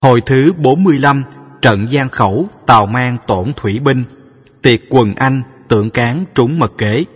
Hồi thứ 45, trận Giang Khẩu, Tào Mang tổn thủy binh, tiệc quần Anh, Tượng Cán trúng mật kể.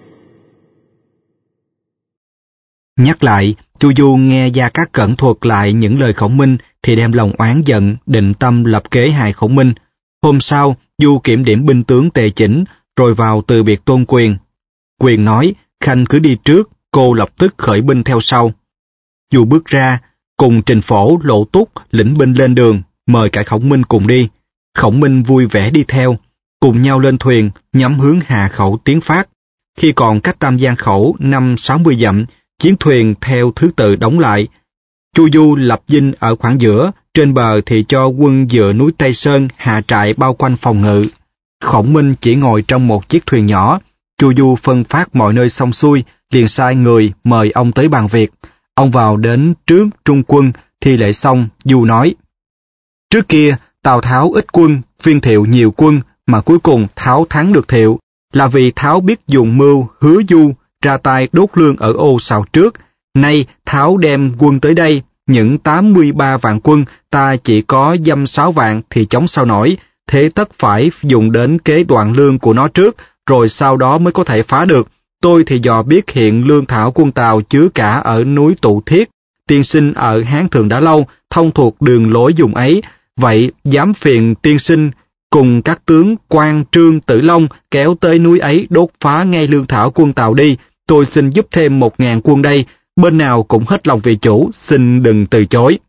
Nhắc lại, Chu Du nghe Gia Cát Cẩn thuật lại những lời Khổng Minh thì đem lòng oán giận, định tâm lập kế hại Khổng Minh. Hôm sau, Du kiểm điểm binh tướng tề chỉnh, rồi vào từ biệt Tôn Quyền. Quyền nói, Khanh cứ đi trước, cô lập tức khởi binh theo sau. Du bước ra, cùng Trình Phổ, Lộ Túc lĩnh binh lên đường, mời cả Khổng Minh cùng đi. Khổng Minh vui vẻ đi theo, cùng nhau lên thuyền, nhắm hướng Hà Khẩu tiến phát. Khi còn cách Tam Giang Khẩu 50-60 dặm, chiến thuyền theo thứ tự đóng lại. Chu Du lập dinh ở khoảng giữa, trên bờ thì cho quân dựa núi Tây Sơn hạ trại bao quanh phòng ngự. Khổng Minh chỉ ngồi trong một chiếc thuyền nhỏ. Chu Du phân phát mọi nơi xong xuôi, liền sai người mời ông tới bàn việc. Ông vào đến trước trung quân, thi lễ xong, Du nói: Trước kia, Tào Tháo ít quân, Viên Thiệu nhiều quân, mà cuối cùng Tháo thắng được Thiệu, là vì Tháo biết dùng mưu hứa Du, ra tay đốt lương ở Ô Sào trước. Nay Tháo đem quân tới đây, những 83 vạn quân, ta chỉ có dăm 6 vạn thì chống sao nổi, thế tất phải dùng đến kế đoạn lương của nó trước, rồi sau đó mới có thể phá được. Tôi thì dò biết hiện lương thảo quân Tào chứa cả ở núi Tụ Thiết, tiên sinh ở Hán Thường đã lâu, thông thuộc đường lối dùng ấy, vậy dám phiền tiên sinh cùng các tướng Quan, Trương, Tử Long kéo tới núi ấy đốt phá ngay lương thảo quân Tào đi, tôi xin giúp thêm 1000 quân đây, bên nào cũng hết lòng vì chủ, xin đừng từ chối.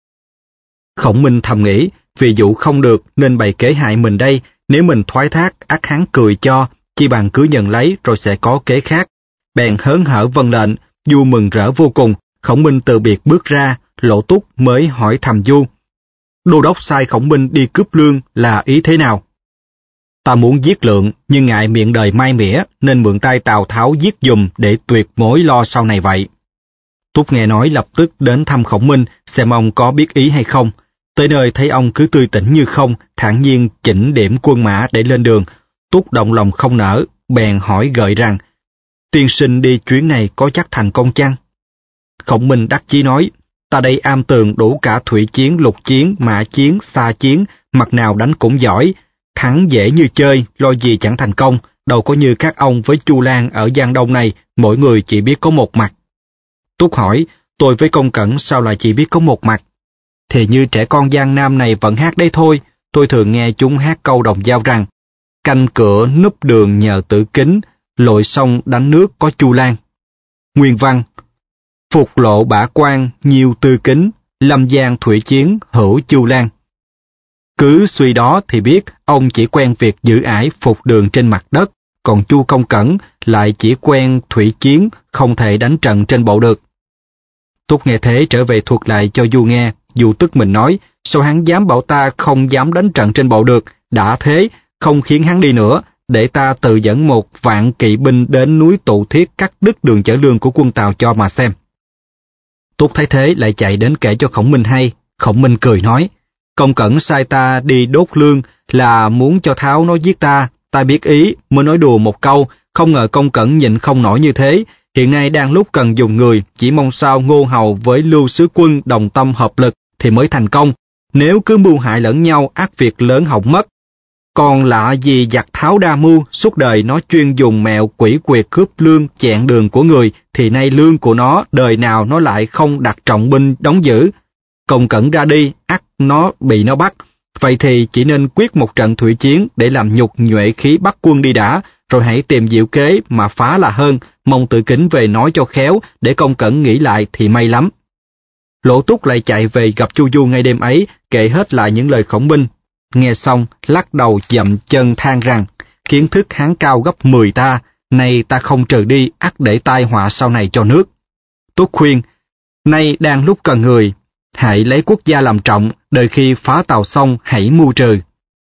Khổng Minh thầm nghĩ, vì dụ không được nên bày kế hại mình đây, nếu mình thoái thác ắt hắn cười cho, chi bằng cứ nhận lấy rồi sẽ có kế khác. Bèn hớn hở vâng lệnh, Du mừng rỡ vô cùng. Khổng Minh từ biệt bước ra, Lộ Túc mới hỏi thầm Du: Đô đốc sai Khổng Minh đi cướp lương là ý thế nào? Ta muốn giết Lượng, nhưng ngại miệng đời mai mỉa, nên mượn tay Tào Tháo giết giùm để tuyệt mối lo sau này vậy. Túc nghe nói lập tức đến thăm Khổng Minh, xem ông có biết ý hay không. Tới nơi thấy ông cứ tươi tỉnh như không, thản nhiên chỉnh điểm quân mã để lên đường. Túc động lòng không nỡ, bèn hỏi gợi rằng: Tiên sinh đi chuyến này có chắc thành công chăng? Khổng Minh đắc chí nói: Ta đây am tường đủ cả thủy chiến, lục chiến, mã chiến, xa chiến, mặt nào đánh cũng giỏi, thắng dễ như chơi, lo gì chẳng thành công, đâu có như các ông với Chu Lan ở Giang Đông này, mỗi người chỉ biết có một mặt. Túc hỏi: Tôi với Công Cẩn sao lại chỉ biết có một mặt? Thì như trẻ con Giang Nam này vẫn hát đấy thôi, tôi thường nghe chúng hát câu đồng dao rằng: Canh cửa núp đường nhờ Tử Kính, lội sông đánh nước có Chu Lan. Nguyên văn: Phục lộ bả quan nhiều Tư Kính, lâm giang thủy chiến hữu Chu Lan. Cứ suy đó thì biết ông chỉ quen việc giữ ải phục đường trên mặt đất, còn Chu Công Cẩn lại chỉ quen thủy chiến, không thể đánh trận trên bộ được. Túc nghe thế trở về thuật lại cho Du nghe. Du tức mình nói: Sao hắn dám bảo ta không dám đánh trận trên bộ được? Đã thế, không khiến hắn đi nữa, để ta tự dẫn 1 vạn kỵ binh đến núi Tụ Thiết cắt đứt đường chở lương của quân Tào cho mà xem. Túc thấy thế lại chạy đến kể cho Khổng Minh hay. Khổng Minh cười nói: Công Cẩn sai ta đi đốt lương là muốn cho Tháo nó giết ta, ta biết ý mới nói đùa một câu, không ngờ Công Cẩn nhịn không nổi như thế. Hiện nay đang lúc cần dùng người, chỉ mong sao Ngô Hầu với Lưu Sứ Quân đồng tâm hợp lực thì mới thành công. Nếu cứ mưu hại lẫn nhau, ắt việc lớn hỏng mất. Còn lạ gì giặc Tháo đa mưu, suốt đời nó chuyên dùng mẹo quỷ quyệt cướp lương chẹn đường của người, thì nay lương của nó đời nào nó lại không đặt trọng binh đóng giữ. Công Cẩn ra đi, ắt nó bị nó bắt. Vậy thì chỉ nên quyết một trận thủy chiến để làm nhục nhuệ khí bắt quân đi đã, rồi hãy tìm diệu kế mà phá là hơn, mong Tử Kính về nói cho khéo, để Công Cẩn nghĩ lại thì may lắm. Lộ Túc lại chạy về gặp Chu Du ngay đêm ấy, kể hết lại những lời Khổng Minh. Nghe xong, lắc đầu dậm chân than rằng: Kiến thức hắn cao gấp 10 ta, nay ta không trừ đi, ắt để tai họa sau này cho nước. Túc khuyên: Nay đang lúc cần người, hãy lấy quốc gia làm trọng, đợi khi phá Tào xong hãy mưu trừ.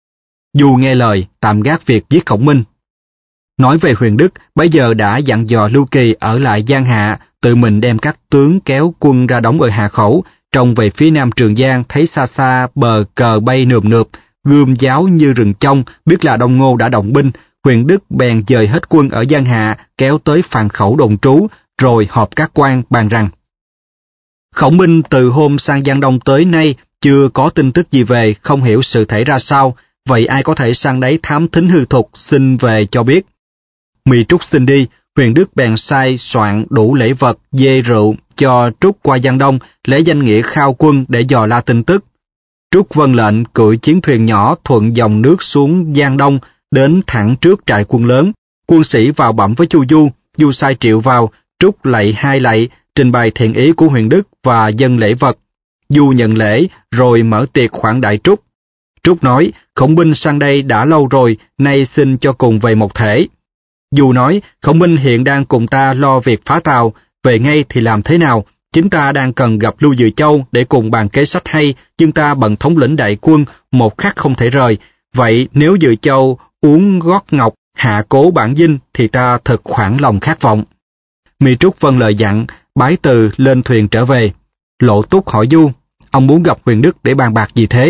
Du nghe lời, tạm gác việc giết Khổng Minh. Nói về Huyền Đức, bấy giờ đã dặn dò Lưu Kỳ ở lại Giang Hạ, tự mình đem các tướng kéo quân ra đóng ở Hà Khẩu, trông về phía nam Trường Giang thấy xa xa bờ cờ bay nườm nượp, gươm giáo như rừng trong, biết là Đông Ngô đã động binh. Huyền Đức bèn dời hết quân ở Giang Hạ, kéo tới Phàn Khẩu đồn trú, rồi họp các quan bàn rằng: Khổng Minh từ hôm sang Giang Đông tới nay, chưa có tin tức gì về, không hiểu sự thể ra sao, vậy ai có thể sang đấy thám thính hư thực, xin về cho biết. Mi Trúc xin đi, Huyền Đức bèn sai soạn đủ lễ vật, dê rượu cho Trúc qua Giang Đông, lấy danh nghĩa khao quân để dò la tin tức. Trúc vâng lệnh cưỡi chiến thuyền nhỏ thuận dòng nước xuống Giang Đông, đến thẳng trước trại quân lớn. Quân sĩ vào bẩm với Chu Du, Du sai triệu vào, Trúc lạy hai lạy, trình bày thiện ý của Huyền Đức và dâng lễ vật. Du nhận lễ rồi mở tiệc khoản đại Trúc. Trúc nói, Khổng binh sang đây đã lâu rồi, nay xin cho cùng về một thể. Du nói, Khổng binh hiện đang cùng ta lo việc phá tàu, về ngay thì làm thế nào? Chúng ta đang cần gặp Lưu Dự Châu để cùng bàn kế sách hay, nhưng ta bận thống lĩnh đại quân, một khắc không thể rời. Vậy nếu Dự Châu uống gót ngọc, hạ cố bản dinh, thì ta thật khoản lòng khát vọng. Mi Trúc vâng lời dặn, bái từ lên thuyền trở về. Lộ Túc hỏi Du, ông muốn gặp Huyền Đức để bàn bạc gì thế?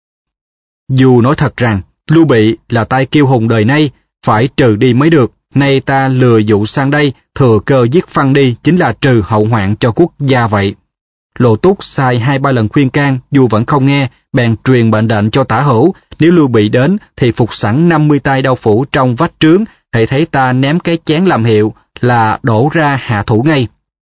Du nói thật rằng, Lưu Bị là tay kiêu hùng đời nay, phải trừ đi mới được. Nay ta lừa dụ sang đây, thừa cơ giết phăng đi, chính là trừ hậu hoạn cho quốc gia vậy. Lộ Túc sai 2-3 lần khuyên can, Du vẫn không nghe, bèn truyền mệnh lệnh cho Tả Hữu, nếu Lưu Bị đến thì phục sẵn 50 tay đao phủ trong vách trướng, hãy thấy ta ném cái chén làm hiệu là đổ ra hạ thủ ngay.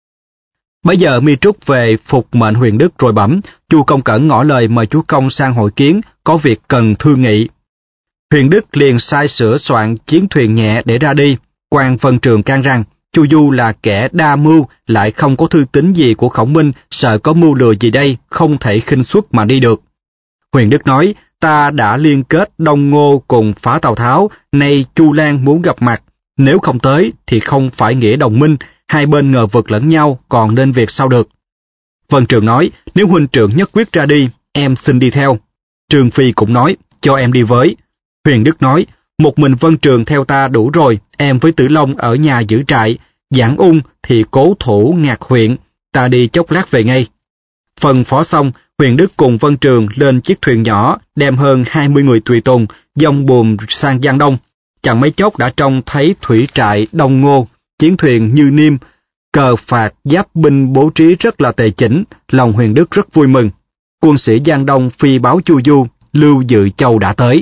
Bây giờ Mi Trúc về phục mệnh Huyền Đức rồi bẩm, Chu Công Cẩn ngỏ lời mời chúa công sang hội kiến, có việc cần thương nghị. Huyền Đức liền sai sửa soạn chiến thuyền nhẹ để ra đi. Quan Vân Trường can rằng, Chu Du là kẻ đa mưu, lại không có thư tín gì của Khổng Minh, sợ có mưu lừa gì đây, không thể khinh suất mà đi được. Huyền Đức nói, ta đã liên kết Đông Ngô cùng phá Tào Tháo, nay Chu Lan muốn gặp mặt, nếu không tới thì không phải nghĩa đồng minh, hai bên ngờ vực lẫn nhau, còn nên việc sao được. Vân Trường nói, nếu huynh trưởng nhất quyết ra đi, em xin đi theo. Trương Phi cũng nói, cho em đi với. Huyền Đức nói, một mình Vân Trường theo ta đủ rồi, em với Tử Long ở nhà giữ trại, Giảng Ung thì cố thủ Ngạc huyện, ta đi chốc lát về ngay. Phân phó xong, Huyền Đức cùng Vân Trường lên chiếc thuyền nhỏ, đem hơn 20 người tùy tùng, dông buồm sang Giang Đông. Chẳng mấy chốc đã trông thấy thủy trại Đông Ngô, chiến thuyền như niêm, cờ phạt giáp binh bố trí rất là tề chỉnh, lòng Huyền Đức rất vui mừng. Quân sĩ Giang Đông phi báo Chu Du, Lưu Dự Châu đã tới.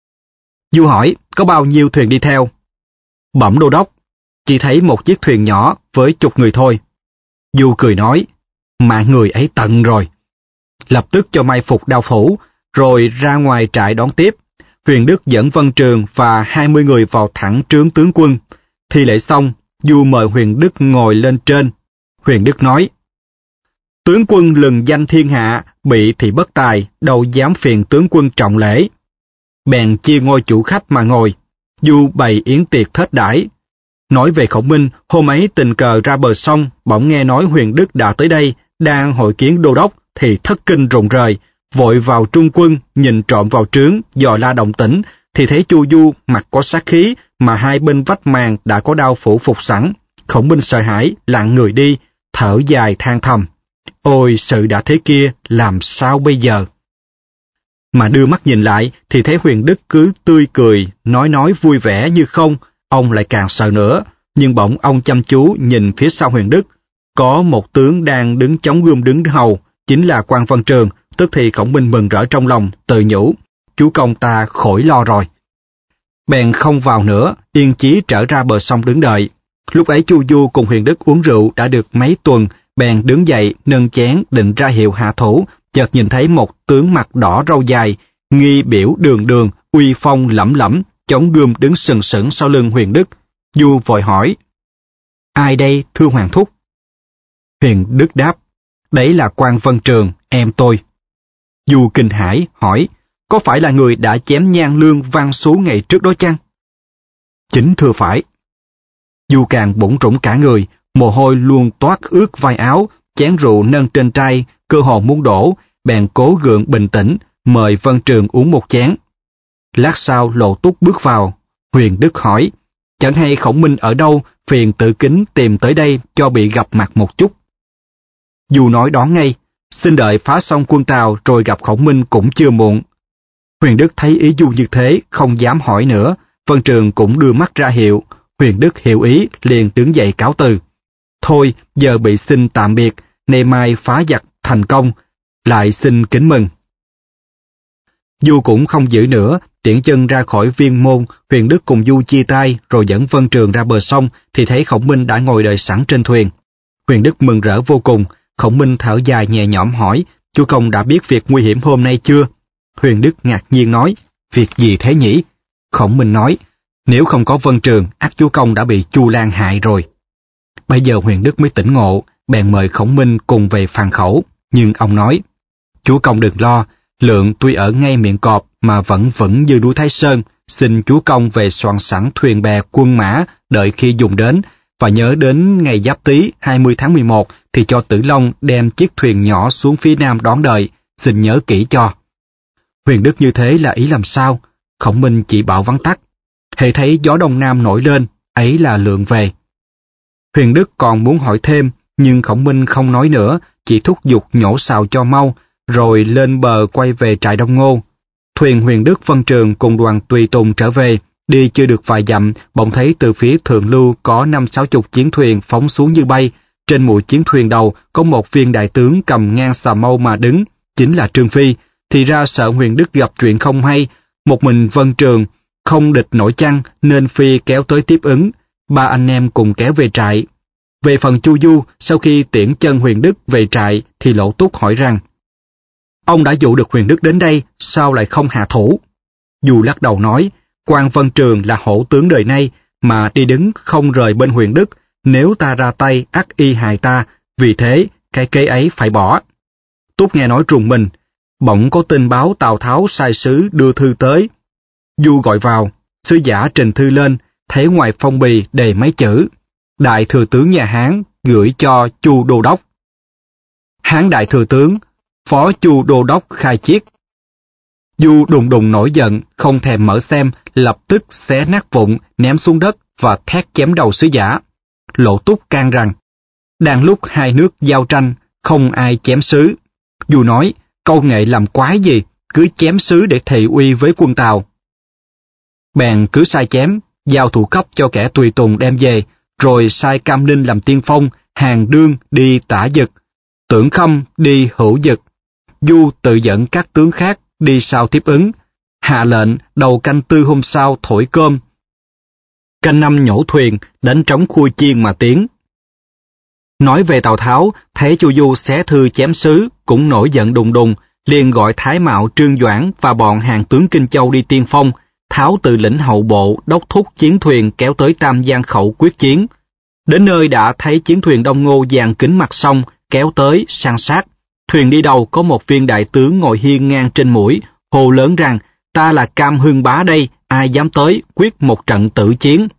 Du hỏi, có bao nhiêu thuyền đi theo? Bẩm đô đốc, chỉ thấy một chiếc thuyền nhỏ với chục người thôi. Du cười nói, mạng người ấy tận rồi. Lập tức cho mai phục đao phủ, rồi ra ngoài trại đón tiếp. Huyền Đức dẫn Vân Trường và 20 người vào thẳng trướng tướng quân. Thi lễ xong, Du mời Huyền Đức ngồi lên trên. Huyền Đức nói, tướng quân lừng danh thiên hạ, bị thì bất tài, đâu dám phiền tướng quân trọng lễ. Bèn chia ngôi chủ khách mà ngồi. Du bày yến tiệc thết đãi. Nói về Khổng Minh, hôm ấy tình cờ ra bờ sông, bỗng nghe nói Huyền Đức đã tới đây, đang hội kiến đô đốc, thì thất kinh rùng rời, vội vào trung quân, nhìn trộm vào trướng, dò la động tĩnh, thì thấy Chu Du mặt có sát khí, mà hai bên vách màn đã có đao phủ phục sẵn. Khổng Minh sợ hãi, lặng người đi, thở dài than thầm. Ôi, sự đã thế kia, làm sao bây giờ? Mà đưa mắt nhìn lại, thì thấy Huyền Đức cứ tươi cười, nói vui vẻ như không, ông lại càng sợ nữa. Nhưng bỗng ông chăm chú nhìn phía sau Huyền Đức, có một tướng đang đứng chống gươm đứng hầu, chính là Quan Vân Trường. Tức thì Khổng Minh mừng rỡ trong lòng, tự nhủ, chú công ta khỏi lo rồi. Bèn không vào nữa, yên chí trở ra bờ sông đứng đợi. Lúc ấy Chu Du cùng Huyền Đức uống rượu đã được mấy tuần, bèn đứng dậy nâng chén định ra hiệu hạ thủ, chợt nhìn thấy một tướng mặt đỏ râu dài, nghi biểu đường đường, uy phong lẫm lẫm, chống gươm đứng sừng sững sau lưng Huyền Đức. Du vội hỏi, ai đây thưa Hoàng thúc? Huyền Đức đáp, đấy là Quan Vân Trường, em tôi. Du kinh hãi hỏi, có phải là người đã chém Nhan Lương Văn Xú ngày trước đó chăng? Chính thưa phải. Du càng bủn rủn cả người, mồ hôi luôn toát ướt vai áo, chén rượu nâng trên tay, cơ hồ muốn đổ, bèn cố gượng bình tĩnh, mời Vân Trường uống một chén. Lát sau Lộ Túc bước vào, Huyền Đức hỏi, chẳng hay Khổng Minh ở đâu, phiền tự kính tìm tới đây cho bị gặp mặt một chút. Du nói đón ngay, xin đợi phá xong quân Tào rồi gặp Khổng Minh cũng chưa muộn. Huyền Đức thấy ý Du như thế, không dám hỏi nữa, Vân Trường cũng đưa mắt ra hiệu, Huyền Đức hiểu ý, liền đứng dậy cáo từ. Thôi, giờ bị xin tạm biệt, nay mai phá giặc thành công, lại xin kính mừng. Du cũng không giữ nữa, tiễn chân ra khỏi viên môn. Huyền Đức cùng Du chia tay rồi dẫn Vân Trường ra bờ sông thì thấy Khổng Minh đã ngồi đợi sẵn trên thuyền. Huyền Đức mừng rỡ vô cùng. Khổng Minh thở dài nhẹ nhõm hỏi: "Chúa công đã biết việc nguy hiểm hôm nay chưa?" Huyền Đức ngạc nhiên nói: "Việc gì thế nhỉ?" Khổng Minh nói: "Nếu không có Vân Trường, ắt chúa công đã bị Chu Lan hại rồi." Bây giờ Huyền Đức mới tỉnh ngộ, bèn mời Khổng Minh cùng về Phàn Khẩu, nhưng ông nói: "Chúa công đừng lo, Lượng tuy ở ngay miệng cọp mà vẫn vững như núi Thái Sơn, xin chúa công về soạn sẵn thuyền bè quân mã đợi khi dùng đến, và nhớ đến ngày Giáp Tý 20 tháng 11 thì cho Tử Long đem chiếc thuyền nhỏ xuống phía nam đón đợi, xin nhớ kỹ cho." Huyền Đức như thế là ý làm sao? Khổng Minh chỉ bảo vắn tắt: "Hễ thấy gió đông nam nổi lên, ấy là Lượng về." Huyền Đức còn muốn hỏi thêm, nhưng Khổng Minh không nói nữa, chỉ thúc giục nhổ sào cho mau, rồi lên bờ quay về trại Đông Ngô. Thuyền Huyền Đức Vân Trường cùng đoàn tùy tùng trở về, đi chưa được vài dặm, bỗng thấy từ phía thượng lưu có 50-60 chiến thuyền phóng xuống như bay. Trên mũi chiến thuyền đầu có một viên đại tướng cầm ngang xà mâu mà đứng, chính là Trương Phi. Thì ra sợ Huyền Đức gặp chuyện không hay, một mình Vân Trường không địch nổi chăng, nên Phi kéo tới tiếp ứng. Ba anh em cùng kéo về trại. Về phần Chu Du, sau khi tiễn chân Huyền Đức về trại thì Lỗ Túc hỏi rằng: "Ông đã dụ được Huyền Đức đến đây, sao lại không hạ thủ?" Du lắc đầu nói: "Quan Vân Trường là hổ tướng đời nay, mà đi đứng không rời bên Huyền Đức, nếu ta ra tay ắt y hại ta, vì thế cái kế ấy phải bỏ." Túc nghe nói rùng mình, bỗng có tin báo Tào Tháo sai sứ đưa thư tới. Du gọi vào, sứ giả trình thư lên, thấy ngoài phong bì đề mấy chữ: "Đại thừa tướng nhà Hán gửi cho Chu đô đốc." Hán đại thừa tướng, phó Chu đô đốc Khai Chiết. Du đùng đùng nổi giận, không thèm mở xem, lập tức xé nát vụn, ném xuống đất và thét chém đầu sứ giả. Lỗ Túc can rằng: "Đang lúc hai nước giao tranh, không ai chém sứ." Du nói: "Câu nghệ làm quái gì, cứ chém sứ để thị uy với quân Tào." Bèn cứ sai chém, giao thủ cấp cho kẻ tùy tùng đem về, rồi sai Cam Ninh làm tiên phong, Hàng Đương đi tả dực, Tưởng Khâm đi hữu dực. Du tự dẫn các tướng khác đi sau tiếp ứng, hạ lệnh đầu canh tư hôm sau thổi cơm, canh năm nhổ thuyền, đánh trống khui chiên mà tiến. Nói về Tào Tháo, thấy Chu Du xé thư chém sứ, cũng nổi giận đùng đùng, liền gọi Thái Mạo Trương Doãn và bọn hàng tướng Kinh Châu đi tiên phong. Tháo tự lĩnh hậu bộ đốc thúc chiến thuyền kéo tới Tam Giang Khẩu quyết chiến. Đến nơi đã thấy chiến thuyền Đông Ngô dàn kính mặt sông kéo tới san sát. Thuyền đi đầu có một viên đại tướng ngồi hiên ngang trên mũi, hô lớn rằng: "Ta là Cam Hưng Bá đây, ai dám tới, quyết một trận tử chiến."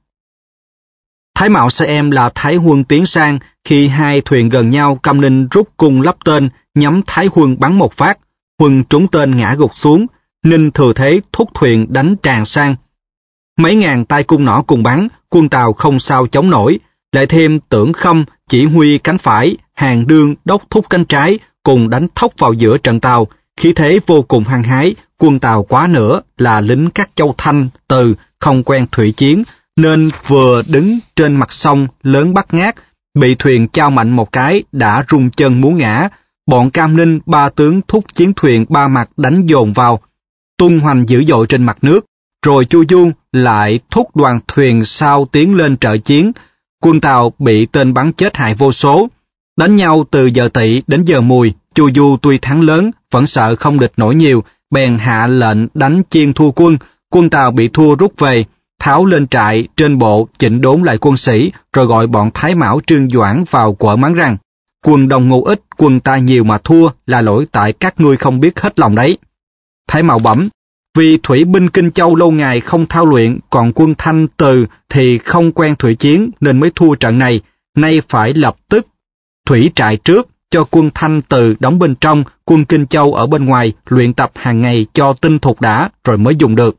Thái Mạo sai em là Thái Huân tiến sang, khi hai thuyền gần nhau, Cam Ninh rút cung lắp tên, nhắm Thái Huân bắn một phát. Huân trúng tên ngã gục xuống, Ninh thừa thế thúc thuyền đánh tràn sang. Mấy ngàn tay cung nỏ cùng bắn, quân Tào không sao chống nổi. Lại thêm Tưởng Khâm chỉ huy cánh phải, Hàng Đương đốc thúc cánh trái, cùng đánh thốc vào giữa trận Tào. Khí thế vô cùng hăng hái, quân Tào quá nữa là lính các châu Thanh, Từ, không quen thủy chiến, nên vừa đứng trên mặt sông lớn bắt ngát, bị thuyền chao mạnh một cái đã rung chân muốn ngã. Bọn Cam Ninh ba tướng thúc chiến thuyền ba mặt đánh dồn vào, tung hoành dữ dội trên mặt nước. Rồi Chu Du lại thúc đoàn thuyền sau tiến lên trợ chiến. Quân Tào bị tên bắn chết hại vô số. Đánh nhau từ giờ Tỵ đến giờ Mùi, Chu Du tuy thắng lớn, vẫn sợ không địch nổi nhiều, bèn hạ lệnh đánh chiên thua quân. Quân Tào bị thua rút về. Tháo lên trại trên bộ chỉnh đốn lại quân sĩ, rồi gọi bọn Thái Mão Trương Doãn vào quở mắng rằng: "Quân Đông Ngô ít, quân ta nhiều mà thua, là lỗi tại các ngươi không biết hết lòng đấy." Thái Mão bẩm: "Vì thủy binh Kinh Châu lâu ngày không thao luyện, còn quân Thanh Từ thì không quen thủy chiến nên mới thua trận này. Nay phải lập tức thủy trại trước, cho quân Thanh Từ đóng bên trong, quân Kinh Châu ở bên ngoài, luyện tập hàng ngày cho tinh thục đã, rồi mới dùng được."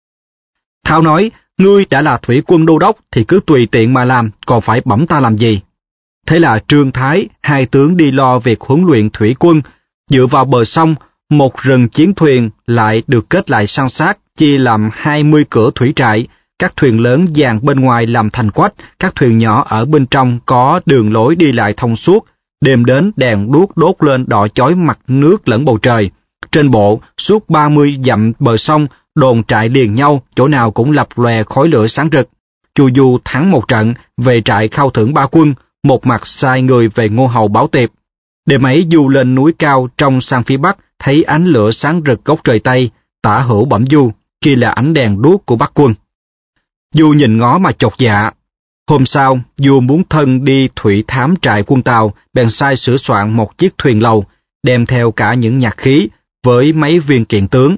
Tháo nói: "Ngươi đã là thủy quân đô đốc thì cứ tùy tiện mà làm, còn phải bẩm ta làm gì?" Thế là Trương Thái, hai tướng đi lo việc huấn luyện thủy quân. Dựa vào bờ sông, một rừng chiến thuyền lại được kết lại san sát, chia làm 20 cửa thủy trại. Các thuyền lớn dàn bên ngoài làm thành quách, các thuyền nhỏ ở bên trong có đường lối đi lại thông suốt. Đêm đến đèn đuốc đốt lên đỏ chói mặt nước lẫn bầu trời. Trên bộ, suốt 30 dặm bờ sông, đồn trại liền nhau, chỗ nào cũng lập lòe khói lửa sáng rực. Chu Du thắng một trận, về trại khao thưởng ba quân, một mặt sai người về Ngô Hầu báo tiệp. Đêm ấy Du lên núi cao trông sang phía bắc, thấy ánh lửa sáng rực góc trời Tây, Tả Hữu bẩm Du, kia là ánh đèn đuốc của Bắc quân. Du nhìn ngó mà chột dạ. Hôm sau, Du muốn thân đi thủy thám trại quân Tàu, bèn sai sửa soạn một chiếc thuyền lầu, đem theo cả những nhạc khí với mấy viên kiện tướng.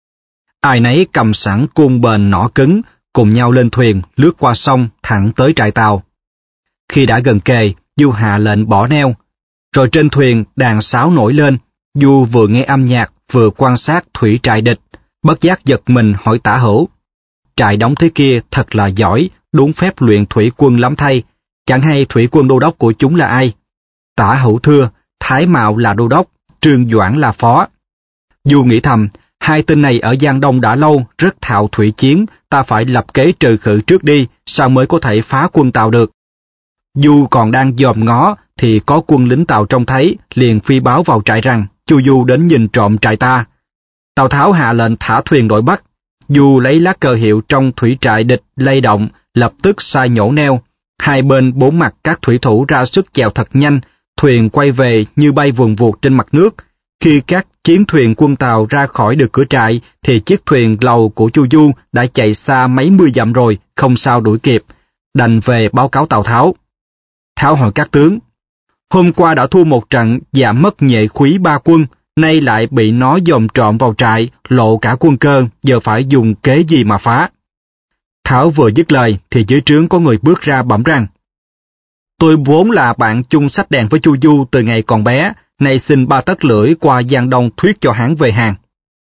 Ai nấy cầm sẵn cung bền nỏ cứng, cùng nhau lên thuyền lướt qua sông thẳng tới trại Tàu. Khi đã gần kề, Du hạ lệnh bỏ neo. Rồi trên thuyền đàn sáo nổi lên, Du vừa nghe âm nhạc vừa quan sát thủy trại địch, bất giác giật mình hỏi Tả Hữu. Trại đóng thế kia thật là giỏi, đúng phép luyện thủy quân lắm thay, chẳng hay thủy quân đô đốc của chúng là ai? Tả Hữu thưa, Thái Mạo là đô đốc, Trương Doãn là phó. Du nghĩ thầm, hai tên này ở Giang Đông đã lâu, rất thạo thủy chiến, ta phải lập kế trừ khử trước đi, sao mới có thể phá quân Tàu được. Du còn đang dòm ngó, thì có quân lính Tàu trông thấy, liền phi báo vào trại rằng, Chu Du đến nhìn trộm trại ta. Tào Tháo hạ lệnh thả thuyền đội Bắc. Du lấy lá cờ hiệu trong thủy trại địch lay động, lập tức sai nhổ neo. Hai bên bốn mặt các thủy thủ ra sức chèo thật nhanh, thuyền quay về như bay vùn vụt trên mặt nước. Khi các chiến thuyền quân Tàu ra khỏi được cửa trại, thì chiếc thuyền lầu của Chu Du đã chạy xa mấy mươi dặm rồi, không sao đuổi kịp, đành về báo cáo Tào Tháo. Tháo hỏi các tướng, hôm qua đã thua một trận, giảm mất nhuệ khúy ba quân, nay lại bị nó dòm trộm vào trại, lộ cả quân cơ, giờ phải dùng kế gì mà phá? Tháo vừa dứt lời, thì dưới trướng có người bước ra bẩm rằng, tôi vốn là bạn chung sách đèn với Chu Du từ ngày còn bé, nay xin 3 tấc lưỡi qua Giang Đông thuyết cho hắn về hàng.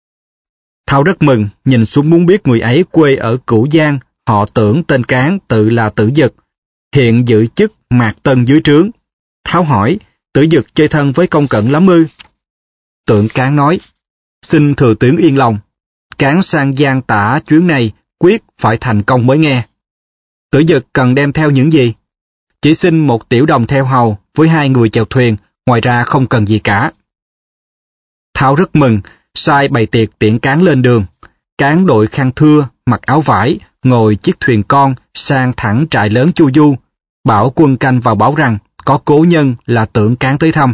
Tháo rất mừng, nhìn xuống muốn biết người ấy quê ở Cửu Giang, họ Tưởng tên Cán, tự là Tử Dực, hiện giữ chức Mạc Tân dưới trướng. Tháo hỏi, Tử Dực chơi thân với Công Cẩn lắm ư? Tưởng Cán nói, xin thừa tướng yên lòng, Cán sang Giang Tả chuyến này quyết phải thành công mới nghe. Tử Dực cần đem theo những gì? Chỉ xin một tiểu đồng theo hầu với 2 người chèo thuyền, ngoài ra không cần gì cả. Tháo rất mừng, sai bày tiệc tiễn Cán lên đường. Cán đội khăn thưa, mặc áo vải, ngồi chiếc thuyền con sang thẳng trại lớn Chu Du, bảo quân canh vào báo rằng có cố nhân là Tưởng Cán tới thăm.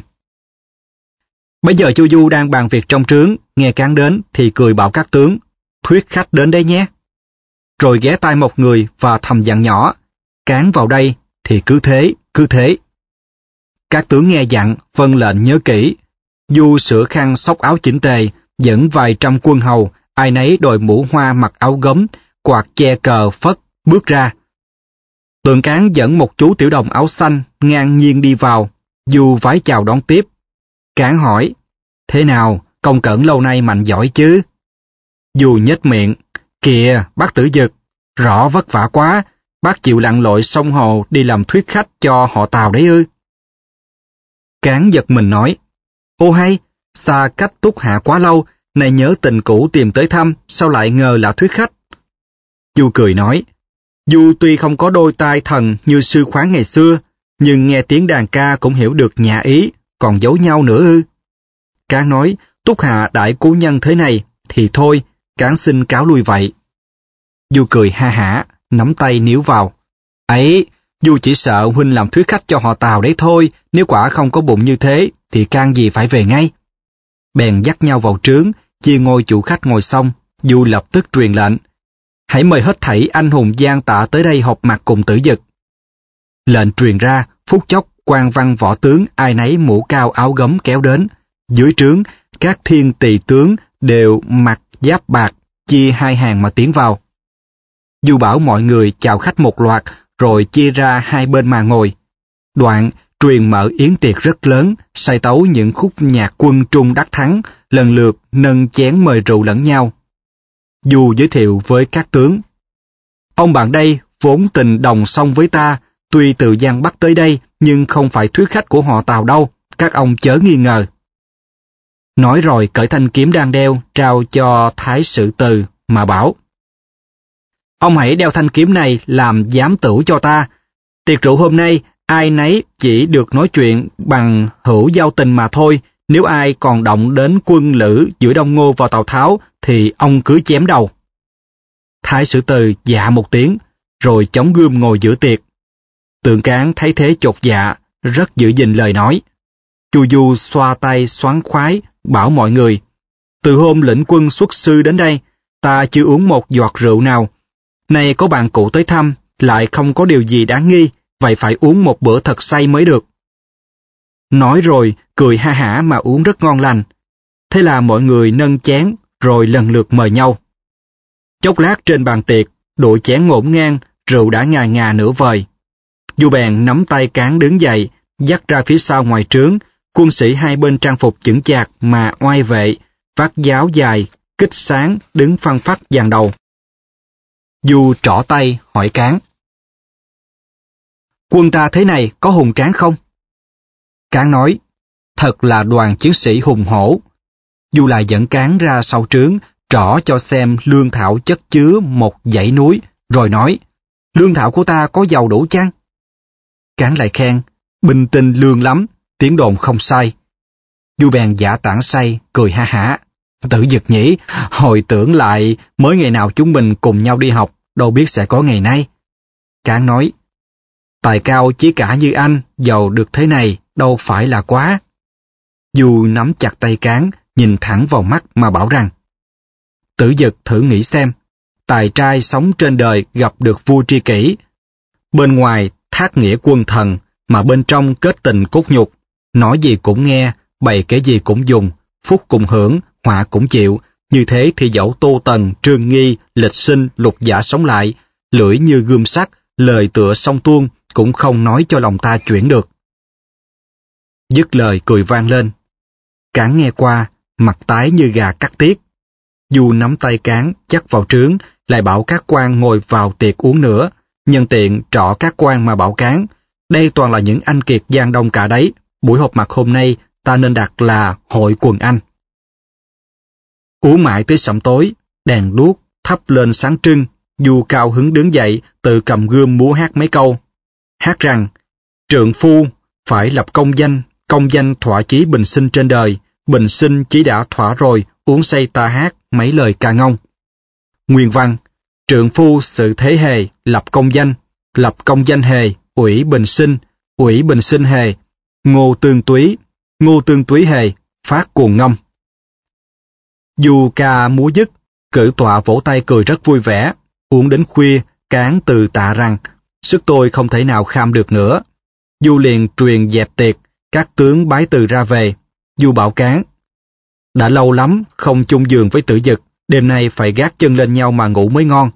Bây giờ Chu Du đang bàn việc trong trướng, nghe Cán đến thì cười bảo các tướng, thuyết khách đến đây nhé. Rồi ghé tai một người và thầm dặn nhỏ, Cán vào đây thì cứ thế, cứ thế. Các tướng nghe dặn, vâng lệnh nhớ kỹ. Du sửa khăn xốc áo chỉnh tề, dẫn vài trăm quân hầu, ai nấy đội mũ hoa mặc áo gấm, quạt che cờ phất, bước ra. Tưởng Cán dẫn một chú tiểu đồng áo xanh, ngang nhiên đi vào, Du vái chào đón tiếp. Cán hỏi, thế nào, Công Cẩn lâu nay mạnh giỏi chứ? Du nhếch miệng, kìa, bác Tử Dực, rõ vất vả quá, bác chịu lặn lội sông hồ đi làm thuyết khách cho họ Tàu đấy ư? Cán giật mình nói, ô hay, xa cách Túc Hạ quá lâu, này nhớ tình cũ tìm tới thăm, sao lại ngờ là thuyết khách? Du cười nói, Du tuy không có đôi tai thần như sư khoáng ngày xưa, nhưng nghe tiếng đàn ca cũng hiểu được nhã ý, còn giấu nhau nữa ư? Cán nói, Túc Hạ đại cố nhân thế này, thì thôi, Cán xin cáo lui vậy. Du cười ha hả, nắm tay níu vào. Ấy, Du chỉ sợ huynh làm thuyết khách cho họ Tàu đấy thôi, nếu quả không có bụng như thế, thì can gì phải về ngay. Bèn dắt nhau vào trướng, chia ngôi chủ khách ngồi xong, Du lập tức truyền lệnh. Hãy mời hết thảy anh hùng Giang Tả tới đây họp mặt cùng Tử Dực. Lệnh truyền ra, phút chốc quan văn võ tướng ai nấy mũ cao áo gấm kéo đến. Dưới trướng, các thiên tỳ tướng đều mặc giáp bạc, chia 2 hàng mà tiến vào. Du bảo mọi người chào khách một loạt, rồi chia ra 2 bên mà ngồi. Đoạn, truyền mở yến tiệc rất lớn, sai tấu những khúc nhạc quân trung đắc thắng, lần lượt nâng chén mời rượu lẫn nhau. Du giới thiệu với các tướng. Ông bạn đây vốn tình đồng song với ta, tuy từ Giang Bắc tới đây, nhưng không phải thuyết khách của họ Tàu đâu, các ông chớ nghi ngờ. Nói rồi cởi thanh kiếm đang đeo, trao cho Thái Sử Từ, mà bảo. Ông hãy đeo thanh kiếm này làm giám tửu cho ta. Tiệc rượu hôm nay, ai nấy chỉ được nói chuyện bằng hữu giao tình mà thôi, nếu ai còn động đến quân lữ giữa Đông Ngô và Tào Tháo thì ông cứ chém đầu. Thái Sử Từ dạ một tiếng, rồi chống gươm ngồi giữa tiệc. Tượng Cán thấy thế chột dạ, rất giữ gìn lời nói. Chu Du xoa tay xoắn khoái, bảo mọi người, từ hôm lĩnh quân xuất sư đến đây, ta chưa uống một giọt rượu nào. Nay có bạn cũ tới thăm, lại không có điều gì đáng nghi, vậy phải uống một bữa thật say mới được. Nói rồi, cười ha hả mà uống rất ngon lành. Thế là mọi người nâng chén, rồi lần lượt mời nhau. Chốc lát trên bàn tiệc, đội chén ngổn ngang, rượu đã ngà ngà nửa vời. Du bèn nắm tay Cán đứng dậy, dắt ra phía sau ngoài trướng, quân sĩ hai bên trang phục chững chạc mà oai vệ, vác giáo dài, kích sáng, đứng phăng phắc dàn đầu. Du trỏ tay hỏi Cán, quân ta thế này có hùng tráng không? Cán nói, thật là đoàn chiến sĩ hùng hổ. Du lại dẫn Cán ra sau trướng, trỏ cho xem lương thảo chất chứa một dãy núi, rồi nói, lương thảo của ta có giàu đủ chăng? Cán lại khen, binh tinh lương lắm, tiếng đồn không sai. Du bèn giả tảng say, cười ha hả. Tử Dực nhỉ, hồi tưởng lại mới ngày nào chúng mình cùng nhau đi học, đâu biết sẽ có ngày nay. Cán nói, tài cao chí cả như anh, giàu được thế này, đâu phải là quá. Du nắm chặt tay Cán, nhìn thẳng vào mắt mà bảo rằng, Tử Dực thử nghĩ xem, tài trai sống trên đời gặp được vua tri kỷ. Bên ngoài thác nghĩa quân thần, mà bên trong kết tình cốt nhục, nói gì cũng nghe, bày kể gì cũng dùng, phúc cùng hưởng, họa cũng chịu, như thế thì dẫu Tô Tần, Trương Nghi, Lịch Sinh, Lục Giả sống lại, lưỡi như gươm sắt, lời tựa sông tuôn, cũng không nói cho lòng ta chuyển được. Dứt lời cười vang lên. Cán nghe qua, mặt tái như gà cắt tiết. Du nắm tay Cán dắt vào trướng, lại bảo các quan ngồi vào tiệc uống nữa, nhân tiện trọ các quan mà bảo Cán, đây toàn là những anh kiệt Giang Đông cả đấy, buổi họp mặt hôm nay ta nên đặt là hội quần anh. Uống mãi tới sẩm tối, đèn đuốc thắp lên sáng trưng, Du cao hứng đứng dậy, tự cầm gươm múa hát mấy câu. Hát rằng, trượng phu phải lập công danh thỏa chí bình sinh trên đời, bình sinh chí đã thỏa rồi, uống say ta hát mấy lời ca ngông. Nguyên văn, trượng phu sự thế hề, lập công danh hề, ủy bình sinh hề, ngô tương túy hề, phát cuồng ngâm. Du ca múa dứt, cử tọa vỗ tay cười rất vui vẻ, uống đến khuya, Cán từ tạ rằng, sức tôi không thể nào kham được nữa. Du liền truyền dẹp tiệc, các tướng bái từ ra về. Du bảo Cán, đã lâu lắm không chung giường với Tử Dực, đêm nay phải gác chân lên nhau mà ngủ mới ngon.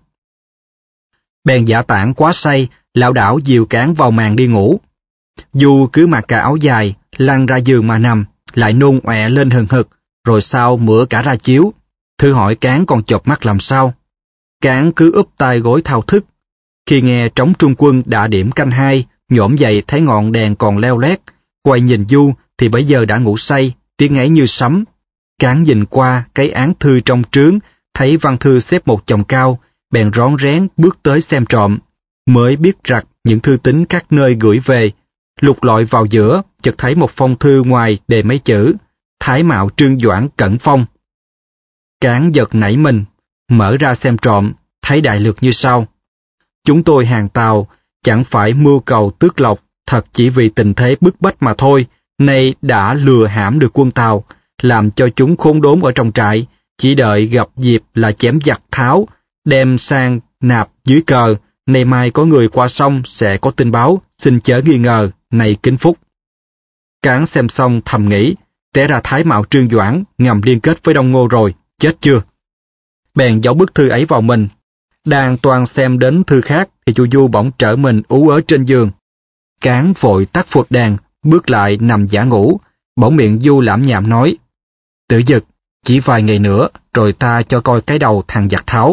Bèn giả tảng quá say, lảo đảo dìu Cán vào màn đi ngủ. Du cứ mặc cả áo dài, lăn ra giường mà nằm, lại nôn ọe lên hừng hực, rồi sau mửa cả ra chiếu. Thử hỏi Cán còn chợp mắt làm sao? Cán cứ úp tay gối thao thức. Khi nghe trống trung quân đã điểm canh 2, nhổm dậy thấy ngọn đèn còn leo lét, quay nhìn Du thì bấy giờ đã ngủ say, tiếng ấy như sấm. Cán nhìn qua cái án thư trong trướng, thấy văn thư xếp một chồng cao, bèn rón rén bước tới xem trộm, mới biết rặt những thư tín các nơi gửi về. Lục lọi vào giữa, chợt thấy một phong thư ngoài đề mấy chữ, Thái Mạo Trương Doãn Cẩn Phong. Cán giật nảy mình, mở ra xem trộm, thấy đại lược như sau. Chúng tôi hàng Tàu, chẳng phải mưu cầu tước lộc, thật chỉ vì tình thế bức bách mà thôi, nay đã lừa hãm được quân Tàu, làm cho chúng khốn đốn ở trong trại, chỉ đợi gặp dịp là chém giặc Tháo, đem sang nạp dưới cờ, nay mai có người qua sông sẽ có tin báo, xin chớ nghi ngờ, này kính phúc. Cán xem xong thầm nghĩ, té ra Thái Mạo Trương Doãn ngầm liên kết với Đông Ngô rồi, chết chưa? Bèn giấu bức thư ấy vào mình. Đang toan xem đến thư khác thì Chu Du bỗng trở mình ú ớ trên giường. Cán vội tắt phụt đèn, bước lại nằm giả ngủ, bỗng miệng Du lảm nhảm nói, Tử Dực, chỉ vài ngày nữa rồi ta cho coi cái đầu thằng giặc Tháo.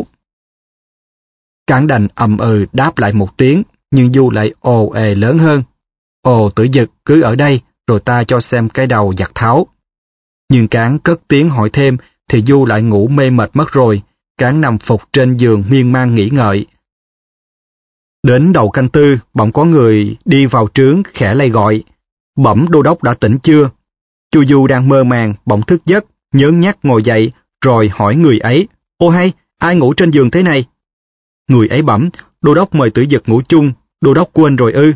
Cán đành ầm đáp lại một tiếng, nhưng Du lại ồ ề lớn hơn. Ồ Tử Dực cứ ở đây rồi ta cho xem cái đầu giặc Tháo. Nhưng Cán cất tiếng hỏi thêm thì Du lại ngủ mê mệt mất rồi. Cán nằm phục trên giường miên man nghĩ ngợi. Đến đầu canh 4, bỗng có người đi vào trướng khẽ lay gọi, bẩm đô đốc đã tỉnh chưa? Chu Du đang mơ màng, bỗng thức giấc, nhớn nhác ngồi dậy, rồi hỏi người ấy, ô hay, ai ngủ trên giường thế này? Người ấy bẩm, đô đốc mời Tử Dực ngủ chung, đô đốc quên rồi ư?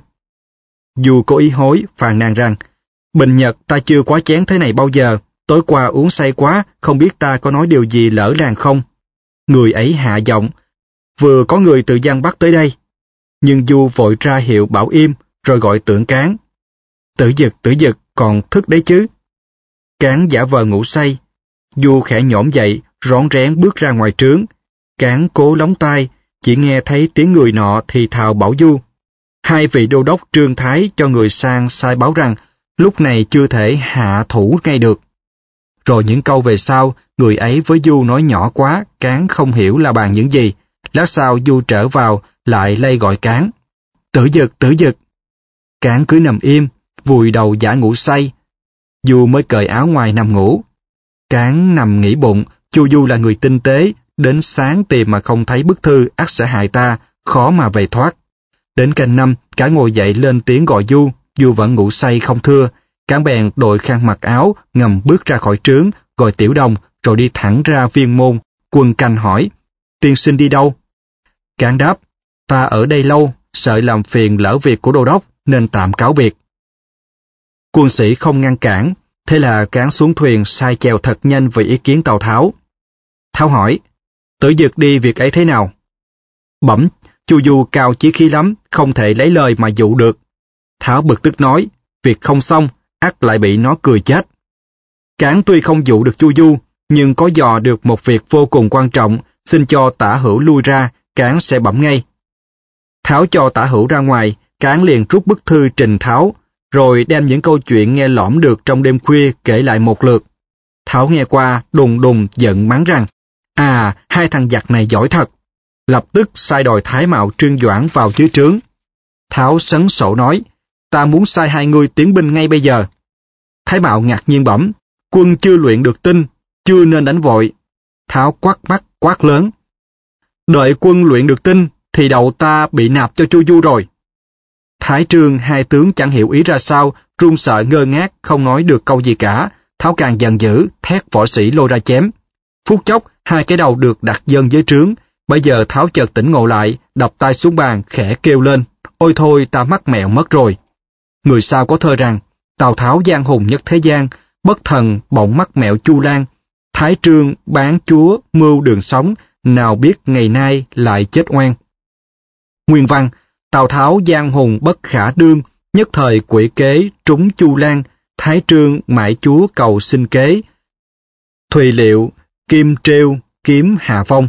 Du có ý hối, phàn nàn rằng, bình nhật ta chưa quá chén thế này bao giờ, tối qua uống say quá, không biết ta có nói điều gì lỡ làng không? Người ấy hạ giọng, vừa có người từ Giang Bắc tới đây. Nhưng Du vội ra hiệu bảo im, rồi gọi Tưởng Cán. Tử Dực, còn thức đấy chứ? Cán giả vờ ngủ say. Du khẽ nhổm dậy, rón rén bước ra ngoài trướng. Cán cố lóng tai, chỉ nghe thấy tiếng người nọ thì thào bảo Du. Hai vị đô đốc Trương Thái cho người sang sai báo rằng, lúc này chưa thể hạ thủ ngay được. Rồi những câu về sau, người ấy với Du nói nhỏ quá, Cán không hiểu là bàn những gì. Lát sau Du trở vào, lại lay gọi Cán. Tử Dực. Cán cứ nằm im, vùi đầu giả ngủ say. Du mới cởi áo ngoài nằm ngủ. Cán nằm nghĩ bụng, Chu Du là người tinh tế, đến sáng tìm mà không thấy bức thư ắt sẽ hại ta, khó mà về thoát. Đến canh 5, Cán ngồi dậy lên tiếng gọi Du vẫn ngủ say không thưa. Cán bèn đội khăn mặc áo, ngầm bước ra khỏi trướng, gọi Tiểu Đồng, rồi đi thẳng ra viên môn. Quân canh hỏi, tiên sinh đi đâu? Cán đáp, ta ở đây lâu, sợ làm phiền lỡ việc của đô đốc, nên tạm cáo biệt. Quân sĩ không ngăn cản, thế là Cán xuống thuyền sai chèo thật nhanh về ý kiến Tào Tháo. Tháo hỏi, Tử Dực đi việc ấy thế nào? Bẩm, Chu Du cao chí khí lắm, không thể lấy lời mà dụ được. Tháo bực tức nói, việc không xong, ắt lại bị nó cười chết. Cán tuy không dụ được Chu Du, nhưng có dò được một việc vô cùng quan trọng, xin cho Tả Hữu lui ra, Cán sẽ bẩm ngay. Tháo cho Tả Hữu ra ngoài, Cán liền rút bức thư trình Tháo, rồi đem những câu chuyện nghe lõm được trong đêm khuya kể lại một lượt. Tháo nghe qua, đùng đùng giận mắng rằng, hai thằng giặc này giỏi thật. Lập tức sai đòi Thái Mạo Trương Doãn vào dưới trướng. Tháo sấn sổ nói, ta muốn sai hai người tiến binh ngay bây giờ. Thái Mạo ngạc nhiên bẩm, quân chưa luyện được tinh, chưa nên đánh vội. Tháo quát mắt quát lớn, đợi quân luyện được tinh, thì đầu ta bị nạp cho Chu Du rồi. Thái Trương hai tướng chẳng hiểu ý ra sao, run sợ ngơ ngác, không nói được câu gì cả. Tháo càng giận dữ, thét võ sĩ lôi ra chém. Phút chốc, hai cái đầu được đặt dâng dưới trướng. Bây giờ Tháo chợt tỉnh ngộ lại, đập tay xuống bàn, khẽ kêu lên, ôi thôi ta mắc mẹo mất rồi. Người sao có thơ rằng, Tào Tháo giang hùng nhất thế gian, bất thần bỗng mắc mẹo Chu Lan. Thái Trương bán chúa mưu đường sống, nào biết ngày nay lại chết oan. Nguyên văn, Tào Tháo giang hùng bất khả đương, nhất thời quỷ kế trúng Chu Lan, Thái Trương mãi chúa cầu sinh kế. Thùy liệu, kim trêu, kiếm hạ vong.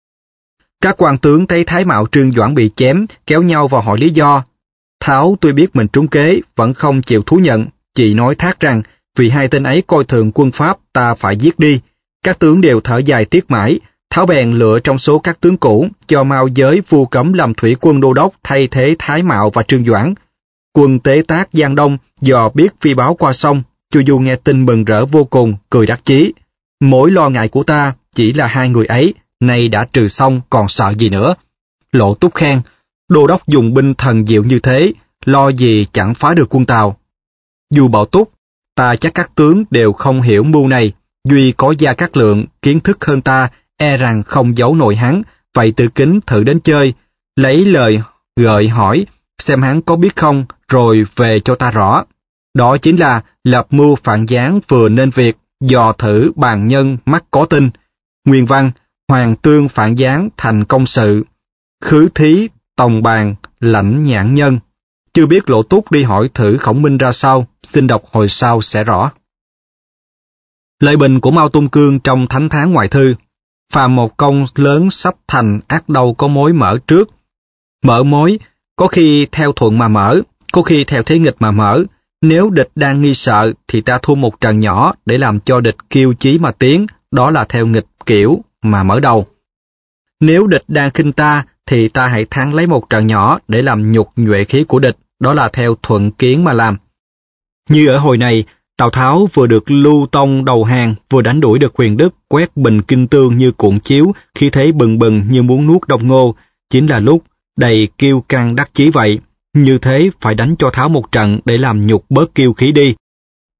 Các quan tướng thấy Thái Mạo Trương Doãn bị chém, kéo nhau vào hỏi lý do. Tháo tuy biết mình trúng kế, vẫn không chịu thú nhận, chỉ nói thác rằng, vì hai tên ấy coi thường quân Pháp, ta phải giết đi. Các tướng đều thở dài tiếc mãi. Tháo bèn lựa trong số các tướng cũ, cho Mao Giới Vu Cấm làm thủy quân đô đốc thay thế Thái Mạo và Trương Doãn. Quân tế tác Giang Đông, dò biết phi báo qua sông, Chu Du nghe tin mừng rỡ vô cùng, cười đắc chí. Mối lo ngại của ta chỉ là hai người ấy, nay đã trừ xong còn sợ gì nữa. Lộ Túc khen, đô đốc dùng binh thần diệu như thế, lo gì chẳng phá được quân Tào. Du bảo Túc, ta chắc các tướng đều không hiểu mưu này, duy có Gia Cát Lượng kiến thức hơn ta, e rằng không giấu nổi hắn, vậy tự kính thử đến chơi, lấy lời gợi hỏi, xem hắn có biết không, rồi về cho ta rõ. Đó chính là lập mưu phản gián vừa nên việc, dò thử bàn nhân mắt có tin. Nguyên văn, hoàng tương phản gián thành công sự, khứ thí tòng bàn lãnh nhãn nhân. Chưa biết Lộ Túc đi hỏi thử Khổng Minh ra sao, xin đọc hồi sau sẽ rõ. Lợi bình của Mao Tung Cương trong thánh tháng ngoại thư, phàm một công lớn sắp thành ắt đâu có mối mở trước. Mở mối, có khi theo thuận mà mở, có khi theo thế nghịch mà mở. Nếu địch đang nghi sợ thì ta thua một trận nhỏ để làm cho địch kiêu chí mà tiến, đó là theo nghịch kiểu mà mở đầu. Nếu địch đang khinh ta thì ta hãy thắng lấy một trận nhỏ để làm nhục nhuệ khí của địch, đó là theo thuận kiến mà làm. Như ở hồi này, Tào Tháo vừa được Lưu Tông đầu hàng, vừa đánh đuổi được Huyền Đức, quét Bình Kinh Tương như cuộn chiếu, khi thấy bừng bừng như muốn nuốt Đông Ngô, chính là lúc đầy kiêu căng đắc chí vậy. Như thế phải đánh cho Tháo một trận để làm nhục bớt kiêu khí đi.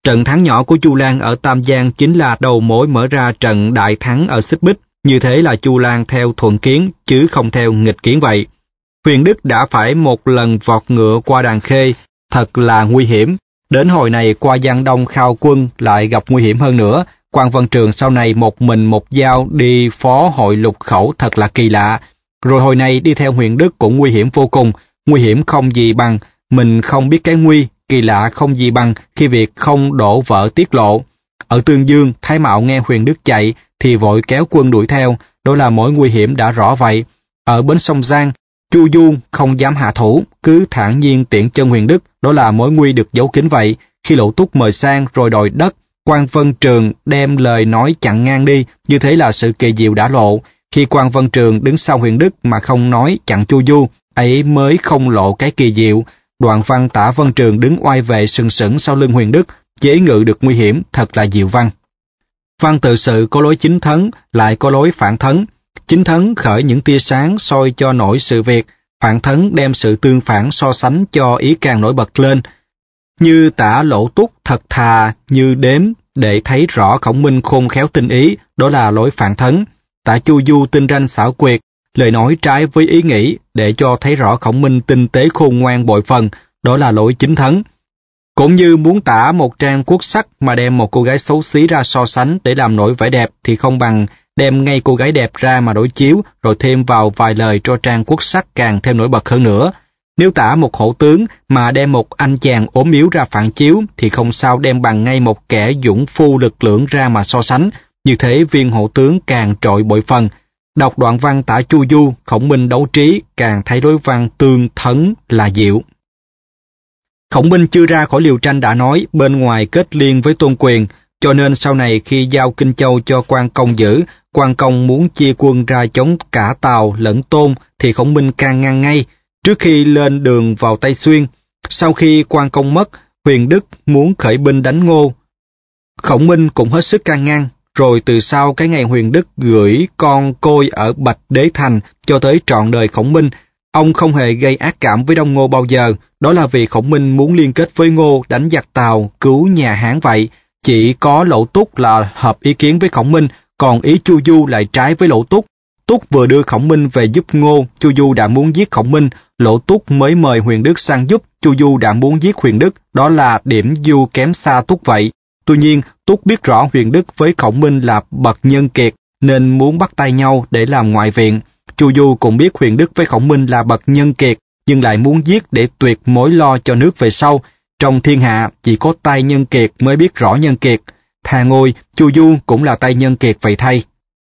Trận thắng nhỏ của Chu Lang ở Tam Giang chính là đầu mối mở ra trận đại thắng ở Xích Bích, như thế là Chu Lang theo thuận kiến chứ không theo nghịch kiến vậy. Huyền Đức đã phải một lần vọt ngựa qua Đàn Khê, thật là nguy hiểm. Đến hồi này qua Giang Đông khao quân lại gặp nguy hiểm hơn nữa. Quan Văn Trường sau này một mình một dao đi phó hội Lục Khẩu thật là kỳ lạ. Rồi hồi này đi theo Huyền Đức cũng nguy hiểm vô cùng, nguy hiểm không gì bằng, mình không biết cái nguy, kỳ lạ không gì bằng khi việc không đổ vỡ tiết lộ. Ở Tương Dương, Thái Mạo nghe Huyền Đức chạy thì vội kéo quân đuổi theo, đó là mối nguy hiểm đã rõ vậy. Ở bến sông Giang, Chu Du không dám hạ thủ, cứ thản nhiên tiễn chân Huyền Đức, đó là mối nguy được giấu kín vậy. Khi Lộ Túc mời sang rồi đòi đất, Quan Vân Trường đem lời nói chặn ngang đi, như thế là sự kỳ diệu đã lộ. Khi Quan Vân Trường đứng sau Huyền Đức mà không nói chặn Chu Du, ấy mới không lộ cái kỳ diệu. Đoạn văn tả Vân Trường đứng oai vệ sừng sững sau lưng Huyền Đức, chế ngự được nguy hiểm, thật là diệu văn. Văn tự sự có lối chính thấn, lại có lối phản thấn. Chính thấn khởi những tia sáng soi cho nổi sự việc, phản thấn đem sự tương phản so sánh cho ý càng nổi bật lên. Như tả Lỗ Túc thật thà như đếm để thấy rõ Khổng Minh khôn khéo tinh ý, đó là lối phản thấn. Tả Chu Du tinh ranh xảo quyệt, lời nói trái với ý nghĩ để cho thấy rõ Khổng Minh tinh tế khôn ngoan bội phần, đó là lối chính thấn. Cũng như muốn tả một trang quốc sắc mà đem một cô gái xấu xí ra so sánh để làm nổi vẻ đẹp thì không bằng đem ngay cô gái đẹp ra mà đối chiếu rồi thêm vào vài lời cho trang quốc sắc càng thêm nổi bật hơn nữa. Nếu tả một hổ tướng mà đem một anh chàng ốm yếu ra phản chiếu thì không sao đem bằng ngay một kẻ dũng phu lực lưỡng ra mà so sánh, như thế viên hổ tướng càng trội bội phần. Đọc đoạn văn tả Chu Du, Khổng Minh đấu trí càng thấy đối văn tương thấn là diệu. Khổng Minh chưa ra khỏi liều tranh đã nói bên ngoài kết liên với Tôn Quyền, cho nên sau này khi giao Kinh Châu cho Quan Công giữ, Quan Công muốn chia quân ra chống cả Tào lẫn Tôn thì Khổng Minh can ngăn ngay. Trước khi lên đường vào Tây Xuyên, sau khi Quan Công mất, Huyền Đức muốn khởi binh đánh Ngô. Khổng Minh cũng hết sức can ngăn, rồi từ sau cái ngày Huyền Đức gửi con côi ở Bạch Đế Thành cho tới trọn đời Khổng Minh, ông không hề gây ác cảm với Đông Ngô bao giờ, đó là vì Khổng Minh muốn liên kết với Ngô đánh giặc Tào, cứu nhà Hán vậy. Chỉ có Lỗ Túc là hợp ý kiến với Khổng Minh, còn ý Chu Du lại trái với Lỗ Túc. Túc vừa đưa Khổng Minh về giúp Ngô, Chu Du đã muốn giết Khổng Minh, Lỗ Túc mới mời Huyền Đức sang giúp, Chu Du đã muốn giết Huyền Đức, đó là điểm Du kém xa Túc vậy. Tuy nhiên, Túc biết rõ Huyền Đức với Khổng Minh là bậc nhân kiệt, nên muốn bắt tay nhau để làm ngoại viện. Chu Du cũng biết Huyền Đức với Khổng Minh là bậc nhân kiệt, nhưng lại muốn giết để tuyệt mối lo cho nước về sau. Trong thiên hạ, chỉ có tay nhân kiệt mới biết rõ nhân kiệt. Thà ngôi, Chu Du cũng là tay nhân kiệt vậy thay.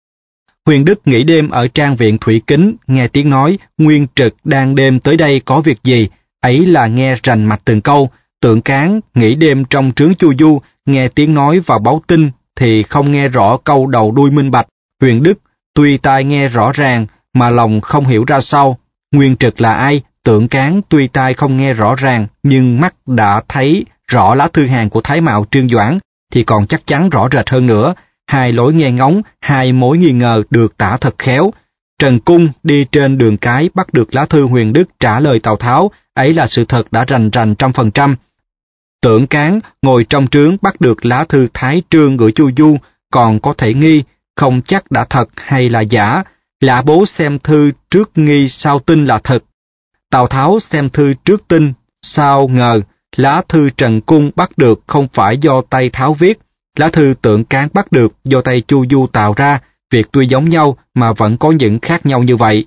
Huyền Đức nghỉ đêm ở trang viện Thủy Kính, nghe tiếng nói, Nguyên Trực đang đêm tới đây có việc gì, ấy là nghe rành mạch từng câu. Tượng Cán nghỉ đêm trong trướng Chu Du, nghe tiếng nói và báo tin, thì không nghe rõ câu đầu đuôi minh bạch. Huyền Đức tuy tai nghe rõ ràng, mà lòng không hiểu ra sao. Nguyên Trực là ai? Tượng Cán tuy tai không nghe rõ ràng, nhưng mắt đã thấy rõ lá thư hàng của Thái Mạo Trương Doãn, thì còn chắc chắn rõ rệt hơn nữa. Hai lối nghe ngóng, hai mối nghi ngờ được tả thật khéo. Trần Cung đi trên đường cái bắt được lá thư Huyền Đức trả lời Tào Tháo, ấy là sự thật đã rành rành 100%. Tượng Cán ngồi trong trướng bắt được lá thư Thái Trương gửi Chu Du, còn có thể nghi, không chắc đã thật hay là giả. Lã Bố xem thư trước nghi sau tin là thật. Tào Tháo xem thư trước tin, sau ngờ. Lá thư Trần Cung bắt được không phải do tay Tháo viết, lá thư Tượng Cán bắt được do tay Chu Du tạo ra, việc tuy giống nhau mà vẫn có những khác nhau như vậy.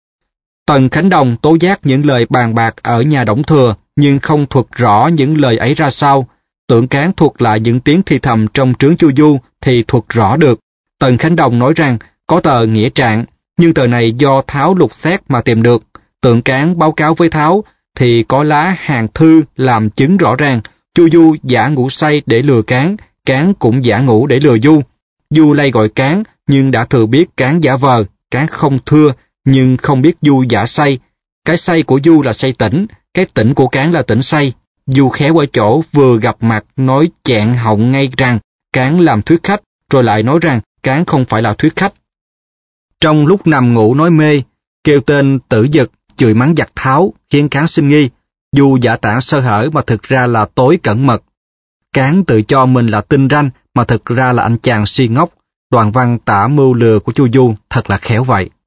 Tần Khánh Đồng tố giác những lời bàn bạc ở nhà Đổng Thừa, nhưng không thuật rõ những lời ấy ra sao. Tượng Cán thuật lại những tiếng thì thầm trong trướng Chu Du thì thuật rõ được. Tần Khánh Đồng nói rằng có tờ nghĩa trạng, nhưng tờ này do Tháo lục xét mà tìm được. Tượng Cán báo cáo với Tháo thì có lá hàng thư làm chứng rõ ràng. Chu Du giả ngủ say để lừa Cán, Cán cũng giả ngủ để lừa Du. Du lay gọi Cán, nhưng đã thừa biết Cán giả vờ, Cán không thưa, nhưng không biết Du giả say. Cái say của Du là say tỉnh, cái tỉnh của Cán là tỉnh say. Du khéo ở chỗ vừa gặp mặt nói chẹn họng ngay rằng Cán làm thuyết khách, rồi lại nói rằng Cán không phải là thuyết khách. Trong lúc nằm ngủ nói mê, kêu tên Tử Dực, chửi mắng giặc Tháo, khiến Cán sinh nghi. Du giả tả sơ hở mà thực ra là tối cẩn mật. Cán tự cho mình là tinh ranh mà thực ra là anh chàng si ngốc. Đoạn văn tả mưu lừa của Chu Du thật là khéo vậy.